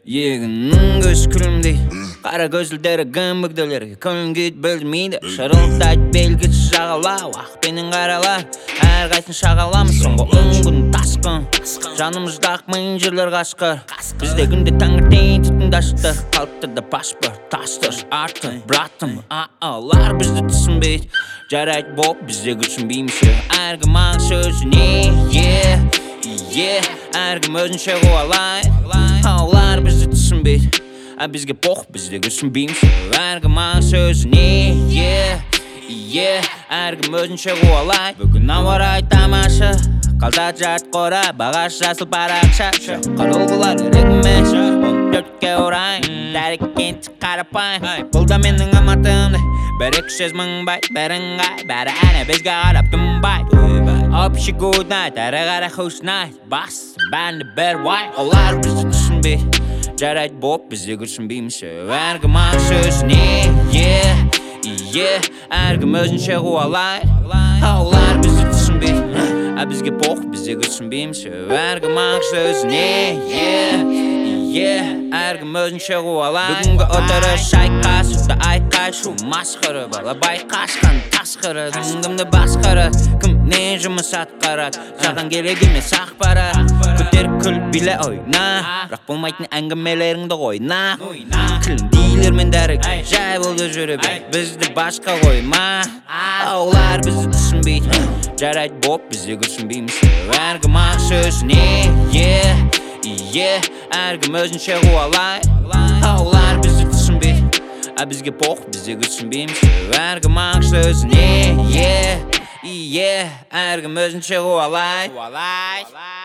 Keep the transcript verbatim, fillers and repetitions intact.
Егіннің көз күлімдей қара көзілдері гүмбігділерге көңіл күйді білдірмейді шырылдайды белгісіз жағалау ақпенен қаралар әрқайсын шағаламыз соңғы он күн тасқын жанымызда ақмайын жерлер қасқыр бізде күнде таңертең түтінді ашты қалыптырды паспорт тастыр арты братым аалар бізді түсінбейді жарайды боп бізде күшінбейміз әркім аң сөзіне е е әркім өзінше қуалай аулар бізді түсінбейді а бізге пох бізде күшінбейміз әркім аң сөзіне е е әркім өзінше қуалай бүгін ауа райы тамаша қалта жарт қора бағасы жасыл парақша құрылғылар керек емес он төртке орай тәреккенті қарапайым бұл да менің аматымды бір екі жүз мың бай бірыңғай бәрі әне бізге қарап тынбайды общий good night әрі қарай хуш найт бас бәріне бір уай олар бізді түсінбейді жарайды боп бізде күшінбейміз әркім аң сөзіне е е әркім өзінше қуалай олар бізді түсінбейді а бізге пох бізде күшінбейміз әркім аң сөзіне е е әркім өзінше қуалай бүгінгі отырыс шайқас ұста айқай шу масқара бала байқасқан тасқыры кім кімді басқарады кім не жұмыс атқарады саған керек емес ақпарат көтеріп күліп биле ойна бірақ болмайтын әңгімелеріңді қойна тілің дейлермен дәрік жай болды жүре бер бізді басқа қойма олар бізді түсінбейді жарайды боп бізде күшінбейміз әркім аң сөзіне е е әркім өзінше қуалай олар бізді түсінбейді а бізге пох бізде күшінбейміз әркім аң сөзіне е е әркім өзінше қуалай